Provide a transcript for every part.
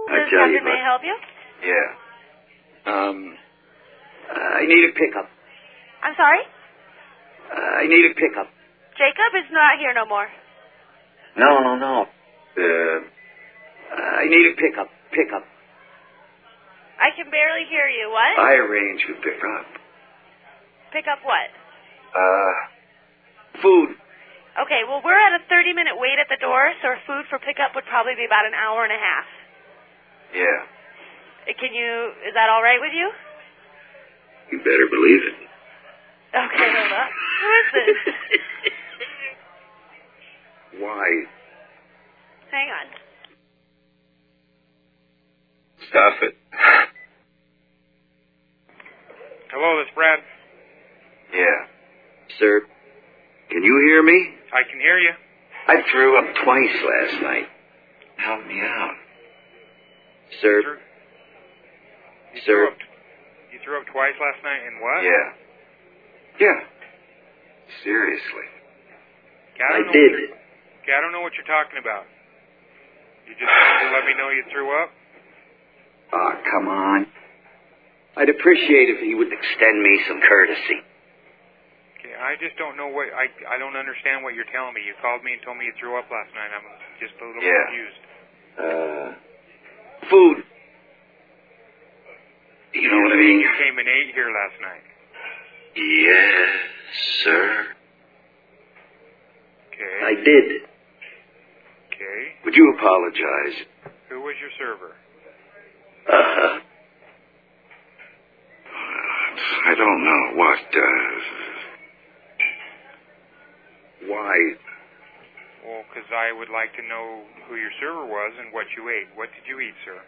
This is Captain. May I help you? Yeah. I need a pickup. I'm sorry? I need a pickup. Jacob is not here no more. No. I need a pickup. Pickup. I can barely hear you. What? I arrange to pick up. Pick up what? Food. Okay, well, we're at a 30-minute wait at the door, so our food for pickup would probably be about an hour and a half. Yeah. Is that all right with you? You better believe it. Okay, hold up. Who is this? Why? Hang on. Stop it. Hello, this is Brad. Yeah. Sir, can you hear me? I can hear you. I threw up twice last night. Help me out. Sir. You threw up twice last night in what? Yeah. Seriously. I did. Okay, I don't know what you're talking about. You just wanted to let me know you threw up? Oh, come on. I'd appreciate if he would extend me some courtesy. Okay, I just don't know what... I don't understand what you're telling me. You called me and told me you threw up last night. I'm just a little confused. Food. You know what I mean? You came and ate here last night. Yes, sir. Okay. I did. Okay. Would you apologize? Who was your server? I don't know. What, Why? Well, because I would like to know who your server was and what you ate. What did you eat, sir?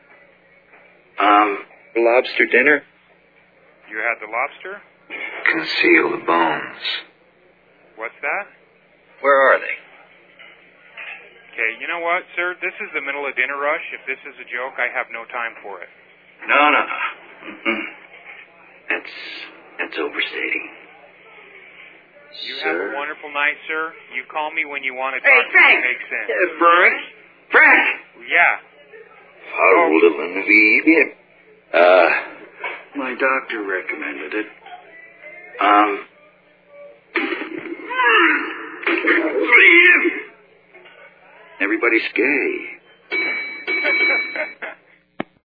Lobster dinner? You had the lobster? Conceal the bones. What's that? Where are they? Okay, you know what, sir? This is the middle of dinner rush. If this is a joke, I have no time for it. No. Mm-mm. That's overstating. You sir? have a wonderful night, sir. You call me when you want to talk to Frank! me. Makes sense. Frank! Yeah. Hold it, let me be. My doctor recommended it. Everybody's gay.